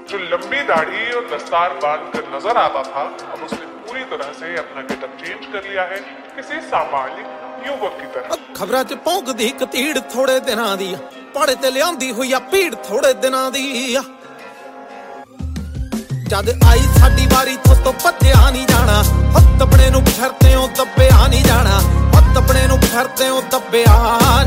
जो लंबी दाढ़ी और दस्तार बांध कर नजर आता था, अब उसने पूरी तरह से अपना गेटअप चेंज कर लिया है, किसी सामान्य युवक की तरह। खबरां च भौंकदी कतीड़ थोड़े दिनां दी, पड़े ते लियांदी हुई आ भीड़ थोड़े दिनां दी। जद आई साडी वारी तो भज्जिया नहीं जाना, हत्थ अपने नूं फिरते हो दब्बिया नहीं जाना, हत्थ अपने नूं फिरते हो दब्बिया